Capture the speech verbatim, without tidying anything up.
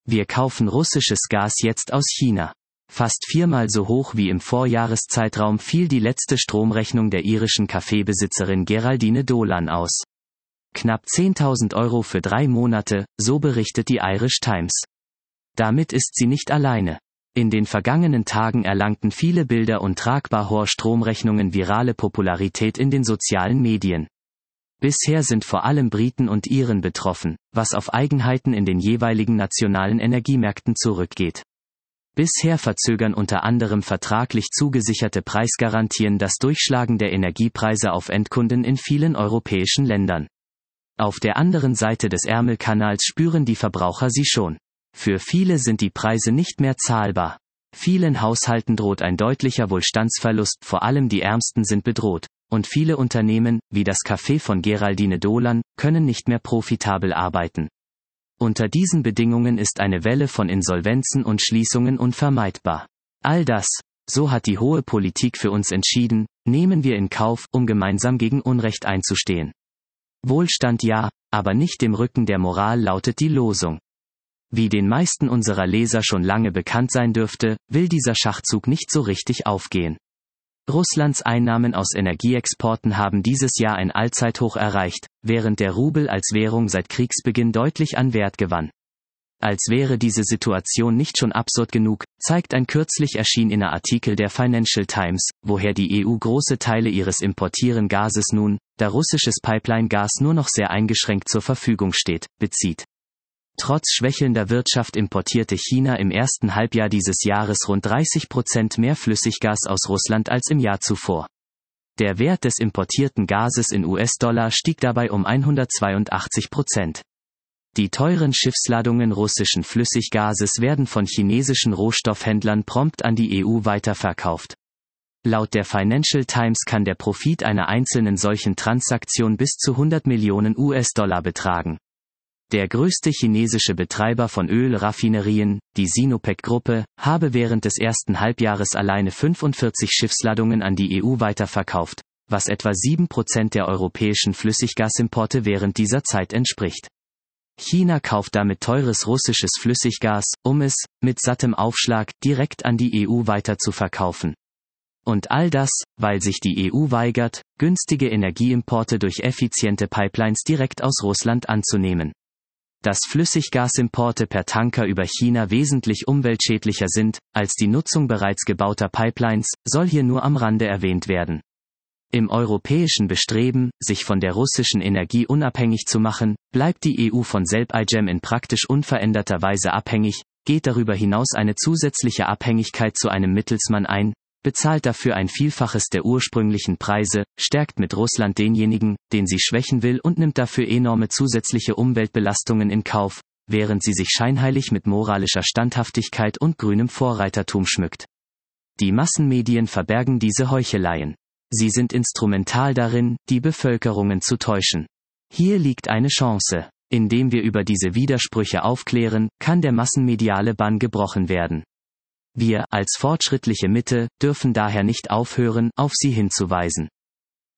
Wir kaufen russisches Gas jetzt aus China. Fast viermal so hoch wie im Vorjahreszeitraum fiel die letzte Stromrechnung der irischen Kaffeebesitzerin Geraldine Dolan aus. Knapp zehntausend Euro für drei Monate, so berichtet die Irish Times. Damit ist sie nicht alleine. In den vergangenen Tagen erlangten viele Bilder und tragbar hohe Stromrechnungen virale Popularität in den sozialen Medien. Bisher sind vor allem Briten und Iren betroffen, was auf Eigenheiten in den jeweiligen nationalen Energiemärkten zurückgeht. Bisher verzögern unter anderem vertraglich zugesicherte Preisgarantien das Durchschlagen der Energiepreise auf Endkunden in vielen europäischen Ländern. Auf der anderen Seite des Ärmelkanals spüren die Verbraucher sie schon. Für viele sind die Preise nicht mehr zahlbar. Vielen Haushalten droht ein deutlicher Wohlstandsverlust, vor allem die Ärmsten sind bedroht. Und viele Unternehmen, wie das Café von Geraldine Dolan, können nicht mehr profitabel arbeiten. Unter diesen Bedingungen ist eine Welle von Insolvenzen und Schließungen unvermeidbar. All das, so hat die hohe Politik für uns entschieden, nehmen wir in Kauf, um gemeinsam gegen Unrecht einzustehen. Wohlstand ja, aber nicht im Rücken der Moral, lautet die Losung. Wie den meisten unserer Leser schon lange bekannt sein dürfte, will dieser Schachzug nicht so richtig aufgehen. Russlands Einnahmen aus Energieexporten haben dieses Jahr ein Allzeithoch erreicht, während der Rubel als Währung seit Kriegsbeginn deutlich an Wert gewann. Als wäre diese Situation nicht schon absurd genug, zeigt ein kürzlich erschienener Artikel der Financial Times, woher die E U große Teile ihres importierten Gases nun, da russisches Pipeline-Gas nur noch sehr eingeschränkt zur Verfügung steht, bezieht. Trotz schwächelnder Wirtschaft importierte China im ersten Halbjahr dieses Jahres rund dreißig Prozent mehr Flüssiggas aus Russland als im Jahr zuvor. Der Wert des importierten Gases in U S-Dollar stieg dabei um hundertzweiundachtzig Prozent. Die teuren Schiffsladungen russischen Flüssiggases werden von chinesischen Rohstoffhändlern prompt an die E U weiterverkauft. Laut der Financial Times kann der Profit einer einzelnen solchen Transaktion bis zu hundert Millionen U S-Dollar betragen. Der größte chinesische Betreiber von Ölraffinerien, die Sinopec-Gruppe, habe während des ersten Halbjahres alleine fünfundvierzig Schiffsladungen an die E U weiterverkauft, was etwa sieben Prozent der europäischen Flüssiggasimporte während dieser Zeit entspricht. China kauft damit teures russisches Flüssiggas, um es, mit sattem Aufschlag, direkt an die E U weiterzuverkaufen. Und all das, weil sich die E U weigert, günstige Energieimporte durch effiziente Pipelines direkt aus Russland anzunehmen. Dass Flüssiggasimporte per Tanker über China wesentlich umweltschädlicher sind, als die Nutzung bereits gebauter Pipelines, soll hier nur am Rande erwähnt werden. Im europäischen Bestreben, sich von der russischen Energie unabhängig zu machen, bleibt die E U von Selpigem in praktisch unveränderter Weise abhängig, geht darüber hinaus eine zusätzliche Abhängigkeit zu einem Mittelsmann ein, bezahlt dafür ein Vielfaches der ursprünglichen Preise, stärkt mit Russland denjenigen, den sie schwächen will und nimmt dafür enorme zusätzliche Umweltbelastungen in Kauf, während sie sich scheinheilig mit moralischer Standhaftigkeit und grünem Vorreitertum schmückt. Die Massenmedien verbergen diese Heucheleien. Sie sind instrumental darin, die Bevölkerungen zu täuschen. Hier liegt eine Chance. Indem wir über diese Widersprüche aufklären, kann der massenmediale Bann gebrochen werden. Wir, als fortschrittliche Mitte, dürfen daher nicht aufhören, auf sie hinzuweisen.